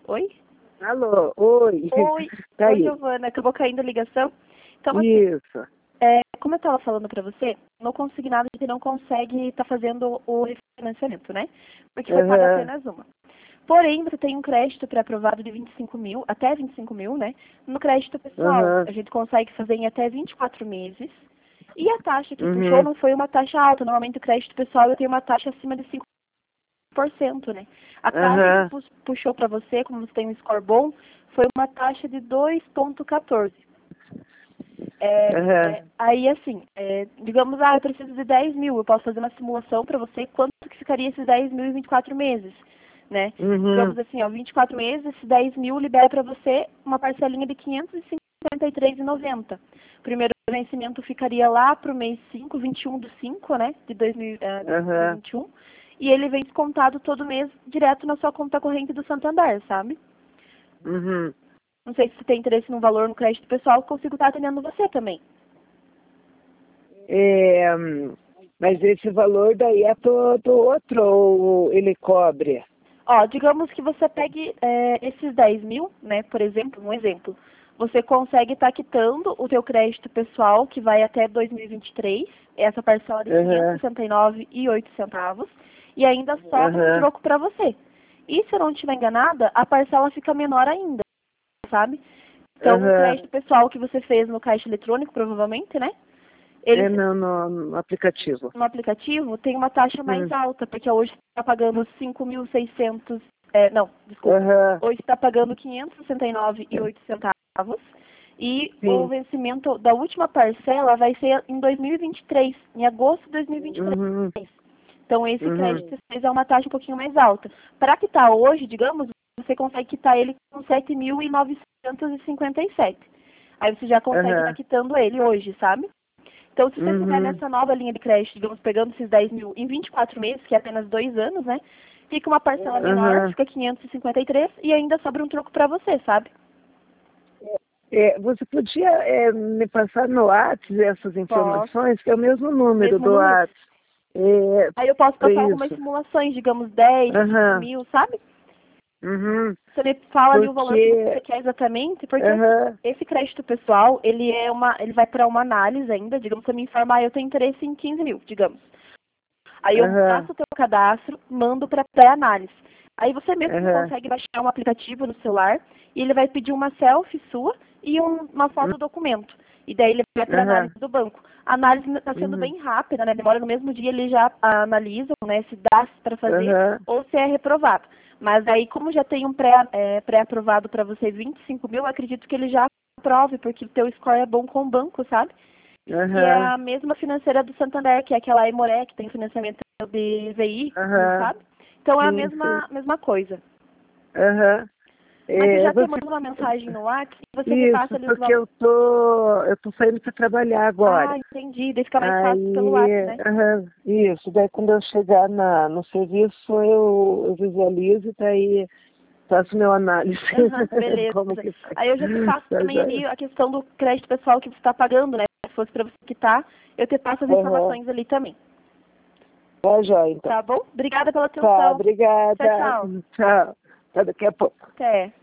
Oi? Alô, oi. Oi, Tá oi, aí. Giovana, acabou caindo a ligação. Então, assim, Isso. como eu estava falando para você, no consignado a gente não consegue estar fazendo o refinanciamento, né? Porque foi pagar Aham. apenas uma. Porém, você tem um crédito pré-aprovado de 25 mil, até 25 mil, né? No crédito pessoal, Aham. a gente consegue fazer em até 24 meses. E a taxa que puxou Uhum. não foi uma taxa alta. Normalmente o crédito pessoal eu tenho uma taxa acima de 5%, né? A taxa que Aham. puxou para você, como você tem um score bom, foi uma taxa de 2,14. Aham. Aí, assim, digamos, eu preciso de 10 mil, eu posso fazer uma simulação para você, quanto que ficaria esses 10 mil em 24 meses, né? Uhum. Digamos assim, ó, 24 meses, esses 10 mil libera para você uma parcelinha de 553,90. O primeiro vencimento ficaria lá para o mês 5, 21 do 5, né, de Aham. 2021, e ele vem descontado todo mês direto na sua conta corrente do Santander, sabe? Uhum. Não sei se você tem interesse no valor no crédito pessoal, eu consigo estar atendendo você também. É, mas esse valor daí é do outro ou ele cobre? Ó, digamos que você pegue esses 10 mil, né, por exemplo, um exemplo. Você consegue estar quitando o teu crédito pessoal, que vai até 2023, essa parcela de Aham. 569,08, e ainda sobra um Aham. troco para você. E se eu não estiver enganada, a parcela fica menor ainda, sabe? Então, o Aham. crédito pessoal que você fez no caixa eletrônico, provavelmente, né? Ele É no aplicativo. no aplicativo tem uma taxa mais Hum. alta, porque hoje você está pagando 5.600, não, desculpa, Aham. hoje está pagando 569,08 e o Sim. vencimento da última parcela vai ser em 2023, em agosto de 2023. Uhum. Então esse Uhum. crédito é uma taxa um pouquinho mais alta. Para quitar hoje, digamos, você consegue quitar ele com 7.957. Aí você já consegue estar Aham. quitando ele hoje, sabe? Então, se você fizer Uhum. nessa nova linha de crédito, digamos, pegando esses 10 mil em 24 meses, que é apenas 2 anos, né? Fica uma parcela menor, Aham. fica 553 e ainda sobra um troco para você, sabe? Você podia me passar no WhatsApp essas Posso. informações, que é o mesmo número Mesmo do número. WhatsApp. É, Aí eu posso para passar algumas isso. simulações, digamos, 10, 5 Aham. mil, sabe? Uhum. Você me fala ali o valor que você Porque. quer exatamente, porque assim, Aham. esse crédito pessoal, ele vai para uma análise ainda, digamos, você me informar, eu tenho interesse em 15 mil, digamos. Aí eu Aham. faço o teu cadastro, mando para pré-análise. Aí você mesmo Aham. consegue baixar um aplicativo no celular e ele vai pedir uma selfie sua e uma foto do documento. E daí ele vai para Aham. análise do banco. A análise está sendo Uhum. bem rápida, né? Demora no mesmo dia, ele já analisa, né, se dá para fazer Aham. ou se é reprovado. Mas aí, como já tem um pré-aprovado para você 25 mil, eu acredito que ele já aprove, porque o teu score é bom com o banco, sabe? E é Aham. a mesma financeira do Santander, que é aquela Aimoré, que tem financiamento de veículo, Aham. sabe? Então é a Sim, sim. mesma coisa. Aham. Mas eu já te Você. mando uma mensagem no WhatsApp e você me passa Isso, ali os porque valores. eu tô saindo para trabalhar Ah, agora. entendi. Daí fica mais fácil pelo Aí, WhatsApp, né? aham, isso. Daí quando eu chegar no serviço, eu visualizo e daí faço meu análise. Aham, beleza. Como que faz. Aí eu já te passo Tá também joia? ali a questão do crédito pessoal que você está pagando, né? Se fosse para você quitar, eu te passo as Aham. informações ali também. Tá joia, então. Tá bom? Obrigada pela Tá, atenção. Tchau, obrigada. tchau. Tchau. Até daqui a pouco. Até.